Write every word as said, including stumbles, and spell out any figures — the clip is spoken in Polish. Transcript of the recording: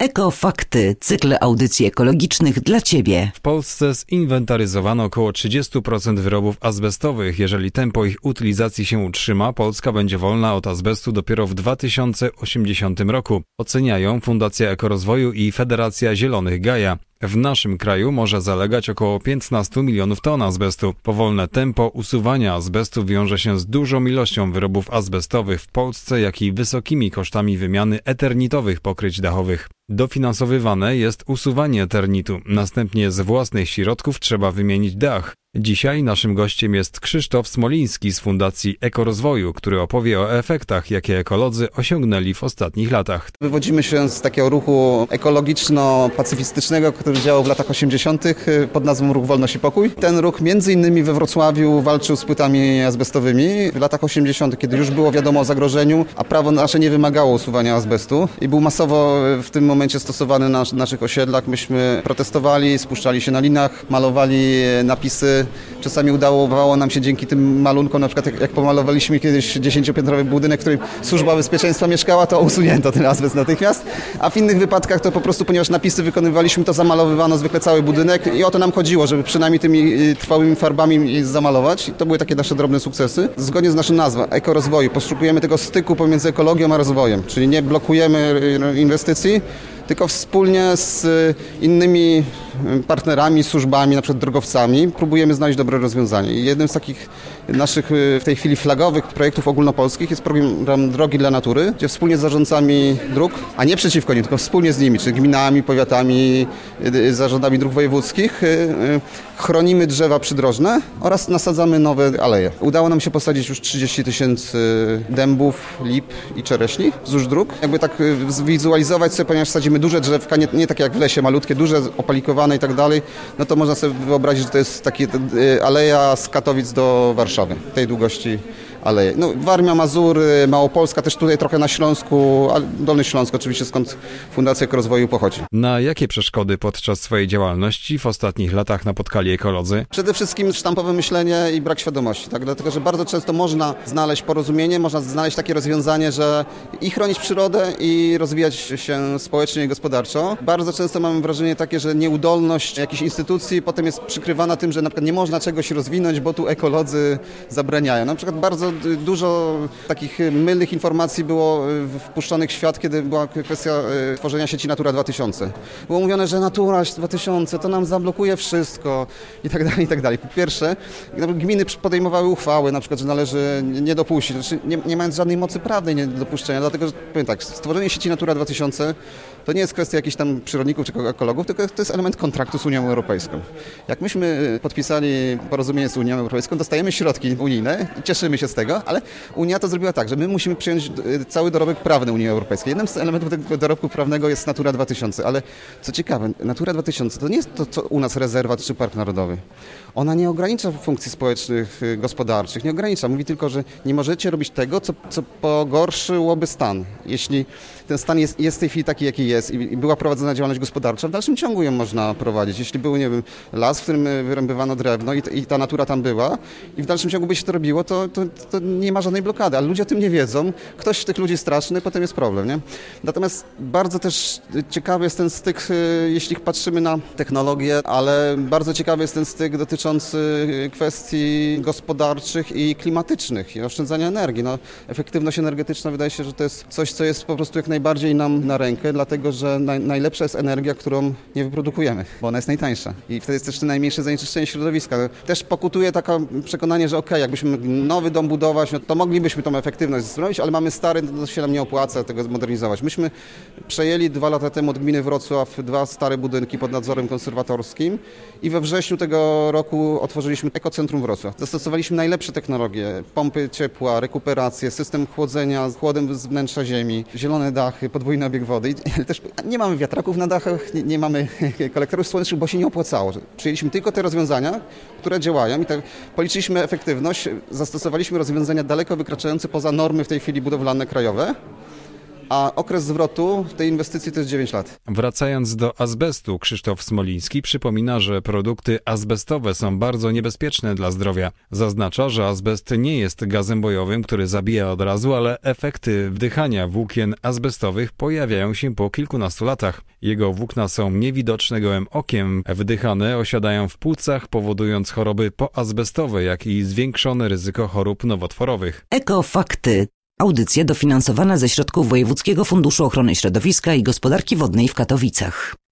Ekofakty, cykl audycji ekologicznych dla Ciebie. W Polsce zinwentaryzowano około trzydzieści procent wyrobów azbestowych. Jeżeli tempo ich utylizacji się utrzyma, Polska będzie wolna od azbestu dopiero w dwa tysiące osiemdziesiątym roku. Oceniają Fundacja Ekorozwoju i Federacja Zielonych Gaja. W naszym kraju może zalegać około piętnaście milionów ton azbestu. Powolne tempo usuwania azbestu wiąże się z dużą ilością wyrobów azbestowych w Polsce, jak i wysokimi kosztami wymiany eternitowych pokryć dachowych. Dofinansowywane jest usuwanie eternitu. Następnie z własnych środków trzeba wymienić dach. Dzisiaj naszym gościem jest Krzysztof Smoliński z Fundacji Ekorozwoju, który opowie o efektach, jakie ekolodzy osiągnęli w ostatnich latach. Wywodzimy się z takiego ruchu ekologiczno-pacyfistycznego, który działał w latach osiemdziesiątych pod nazwą Ruch Wolność i Pokój. Ten ruch między innymi we Wrocławiu walczył z płytami azbestowymi. W latach osiemdziesiątych, kiedy już było wiadomo o zagrożeniu, a prawo nasze nie wymagało usuwania azbestu i był masowo w tym momencie stosowany na naszych osiedlach. Myśmy protestowali, spuszczali się na linach, malowali napisy. Czasami udało nam się dzięki tym malunkom, na przykład jak, jak pomalowaliśmy kiedyś dziesięciopiętrowy budynek, w którym Służba Bezpieczeństwa mieszkała, to usunięto ten azbest natychmiast, a w innych wypadkach to po prostu, ponieważ napisy wykonywaliśmy, to zamalowywano zwykle cały budynek i o to nam chodziło, żeby przynajmniej tymi trwałymi farbami zamalować. I to były takie nasze drobne sukcesy. Zgodnie z naszą nazwą Ekorozwoju poszukujemy tego styku pomiędzy ekologią a rozwojem, czyli nie blokujemy inwestycji, tylko wspólnie z innymi partnerami, służbami, na przykład drogowcami, próbujemy znaleźć dobre rozwiązanie. I jednym z takich naszych w tej chwili flagowych projektów ogólnopolskich jest program Drogi dla Natury, gdzie wspólnie z zarządcami dróg, a nie przeciwko nim, tylko wspólnie z nimi, czyli gminami, powiatami, zarządami dróg wojewódzkich, chronimy drzewa przydrożne oraz nasadzamy nowe aleje. Udało nam się posadzić już trzydzieści tysięcy dębów, lip i czereśni wzdłuż dróg. Jakby tak zwizualizować sobie, ponieważ sadzimy duże drzewka, nie, nie takie jak w lesie, malutkie, duże, opalikowane i tak dalej, no to można sobie wyobrazić, że to jest takie aleja z Katowic do Warszawy, tej długości aleje. No, Warmia, Mazury, Małopolska, też tutaj trochę na Śląsku, ale Dolny Śląsk oczywiście, skąd Fundacja Ekorozwoju pochodzi. Na jakie przeszkody podczas swojej działalności w ostatnich latach napotkali ekolodzy? Przede wszystkim sztampowe myślenie i brak świadomości, tak? Dlatego, że bardzo często można znaleźć porozumienie, można znaleźć takie rozwiązanie, że i chronić przyrodę, i rozwijać się społecznie i gospodarczo. Bardzo często mamy wrażenie takie, że nieudolność jakiejś instytucji potem jest przykrywana tym, że na przykład nie można czegoś rozwinąć, bo tu ekolodzy zabraniają. Na przykład bardzo dużo takich mylnych informacji było wpuszczonych w świat, kiedy była kwestia tworzenia sieci Natura dwa tysiące. Było mówione, że Natura dwa tysiące to nam zablokuje wszystko i tak dalej, i tak dalej. Po pierwsze, gminy podejmowały uchwały, na przykład, że należy nie dopuścić, znaczy nie, nie mając żadnej mocy prawnej nie do dopuszczenia, dlatego, że powiem tak, stworzenie sieci Natura dwa tysiące to nie jest kwestia jakichś tam przyrodników czy ekologów, tylko to jest element kontraktu z Unią Europejską. Jak myśmy podpisali porozumienie z Unią Europejską, dostajemy środki unijne i cieszymy się z tego, ale Unia to zrobiła tak, że my musimy przyjąć cały dorobek prawny Unii Europejskiej. Jednym z elementów tego dorobku prawnego jest Natura dwa tysiące, ale co ciekawe, Natura dwa tysiące to nie jest to, co u nas rezerwat czy park narodowy. Ona nie ogranicza funkcji społecznych, gospodarczych, nie ogranicza. Mówi tylko, że nie możecie robić tego, co, co pogorszyłoby stan. Jeśli ten stan jest, jest w tej chwili taki, jaki jest i, i była prowadzona działalność gospodarcza, w dalszym ciągu ją można prowadzić. Jeśli był, nie wiem, las, w którym wyrębywano drewno i, i ta natura tam była i w dalszym ciągu by się to robiło, to, to, to nie ma żadnej blokady, ale ludzie o tym nie wiedzą. Ktoś z tych ludzi straszny, potem jest problem, nie? Natomiast bardzo też ciekawy jest ten styk, jeśli patrzymy na technologię, ale bardzo ciekawy jest ten styk dotyczący kwestii gospodarczych i klimatycznych i oszczędzania energii. No, efektywność energetyczna wydaje się, że to jest coś, co jest po prostu jak najbardziej nam na rękę, dlatego że naj, najlepsza jest energia, którą nie wyprodukujemy, bo ona jest najtańsza i wtedy jest też najmniejsze zanieczyszczenie środowiska. Też pokutuje takie przekonanie, że okej, okay, jakbyśmy nowy dom budować, no to moglibyśmy tą efektywność zrobić, ale mamy stary, to się nam nie opłaca tego modernizować. Myśmy przejęli dwa lata temu od gminy Wrocław dwa stare budynki pod nadzorem konserwatorskim i we wrześniu tego roku otworzyliśmy Ekocentrum Wrocław. Zastosowaliśmy najlepsze technologie, pompy ciepła, rekuperację, system chłodzenia z chłodem z wnętrza ziemi, zielone dachy, podwójny obieg wody. I też nie mamy wiatraków na dachach, nie, nie mamy kolektorów słonecznych, bo się nie opłacało. Przyjęliśmy tylko te rozwiązania, które działają i tak policzyliśmy efektywność, zastosowaliśmy rozwiązania daleko wykraczające poza normy w tej chwili budowlane krajowe. a okres zwrotu tej inwestycji to jest dziewięć lat. Wracając do azbestu, Krzysztof Smoliński przypomina, że produkty azbestowe są bardzo niebezpieczne dla zdrowia. Zaznacza, że azbest nie jest gazem bojowym, który zabija od razu, ale efekty wdychania włókien azbestowych pojawiają się po kilkunastu latach. Jego włókna są niewidoczne gołym okiem, wdychane osiadają w płucach, powodując choroby poazbestowe, jak i zwiększone ryzyko chorób nowotworowych. Ekofakty. Audycja dofinansowana ze środków Wojewódzkiego Funduszu Ochrony Środowiska i Gospodarki Wodnej w Katowicach.